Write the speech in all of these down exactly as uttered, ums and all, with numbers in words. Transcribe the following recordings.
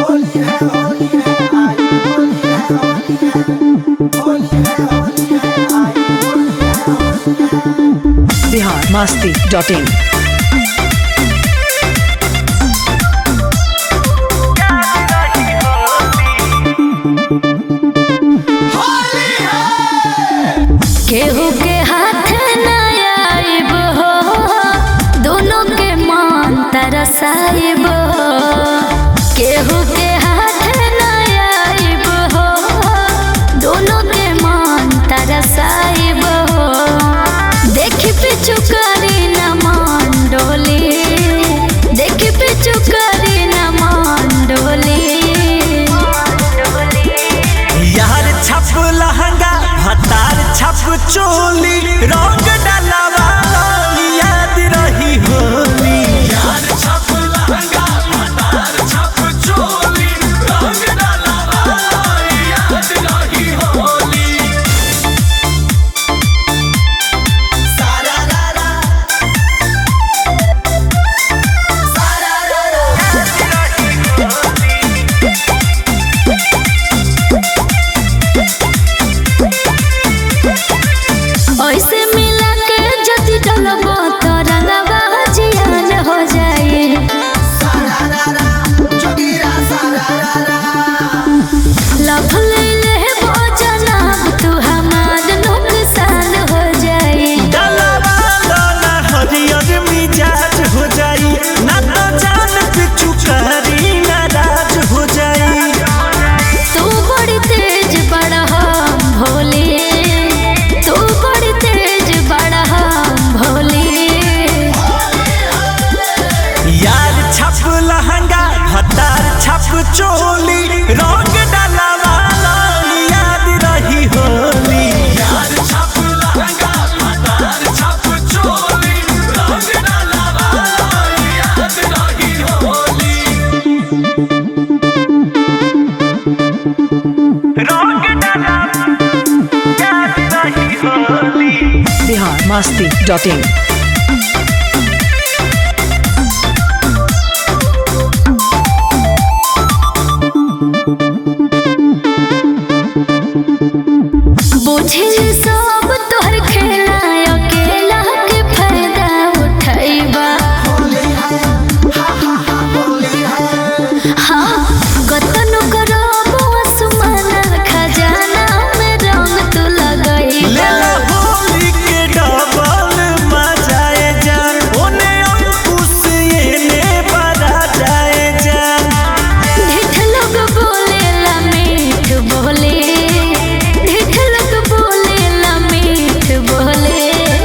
Bihar Masti dot इन। केहू के हाथ न आइब हो, दोनों के मन तरसाइब हो। केहू के हाथ न आइब हो, दोनों के मन तरसाइब हो। देखी पिछु करी न मन डोली, देखी पिछु करी न मन डोली। यार छप लहंगा हतार छप चोली, रंग डाला वाला याद रही होली। यार छप लहंगा हतार छप चोली, रंग डाला वाला याद रही होली। सारा रारा सारा रारा याद रही होली। ऐसे मिला के जति डलबो तो रंगवा जियान हो जाए। लफ ले वो जनाब तू हमार नुकसान हो जाए। डलवा लो ना हरियर मिजाज हो जाई, ना तो जान पिछु करी नाराज हो जाई। तू बड़ी तेज बड़ा हम भोले, तू बड़ी तेज बड़ा हम भोले। यार छप लहंगा हतार छप चोली, रंग डाला वाला याद रही होली। यार छप लहंगा हतार छप चोली, रंग डाला वाला याद रही होली। रंग डाला याद रही होली। Bihar Masti dot in. बुझिल सब तोहर खेला, अकेला के फायदा उठाइबा। हाँ गतन करबो आसमान खजाना में रंग तू लगाइबा। लेला होली के डबल मजाए जान, ओने अंकुश एने बड़ा जाए जान। ढिठ लोग बोलेला मीठ बोले, ढिठ लोग बोलेला मीठ बोले।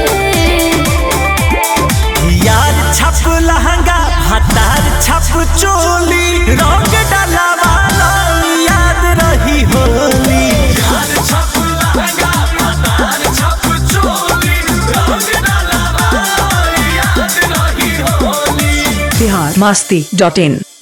यार छप लहंगा हतार छप चोली, रंग डाला वाला याद रही होली। यार छप लहंगा हतार छप चोली, रंग डाला वाला याद रही होली। बिहार मस्ती डॉट इन।